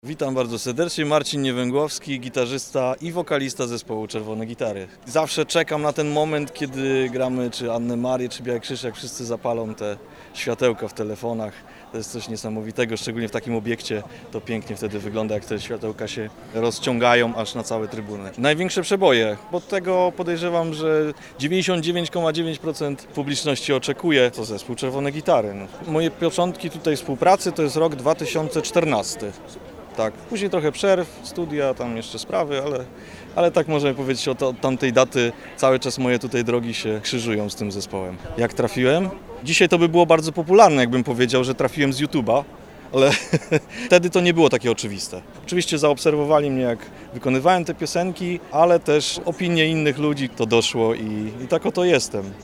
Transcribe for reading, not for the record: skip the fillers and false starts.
Witam bardzo serdecznie, Marcin Niewęgłowski, gitarzysta i wokalista zespołu Czerwone Gitary. Zawsze czekam na ten moment, kiedy gramy czy Annę Marię, czy Biały Krzyż, jak wszyscy zapalą te światełka w telefonach. To jest coś niesamowitego, szczególnie w takim obiekcie. To pięknie wtedy wygląda, jak te światełka się rozciągają aż na całe trybuny. Największe przeboje, bo tego podejrzewam, że 99,9% publiczności oczekuje, to zespół Czerwone Gitary. Moje początki tutaj współpracy to jest rok 2014. Tak, później trochę przerw, studia, tam jeszcze sprawy, ale tak możemy powiedzieć, od tamtej daty cały czas moje tutaj drogi się krzyżują z tym zespołem. Jak trafiłem? Dzisiaj to by było bardzo popularne, jakbym powiedział, że trafiłem z YouTube'a, ale wtedy to nie było takie oczywiste. Oczywiście zaobserwowali mnie, jak wykonywałem te piosenki, ale też opinie innych ludzi to doszło i tak oto jestem.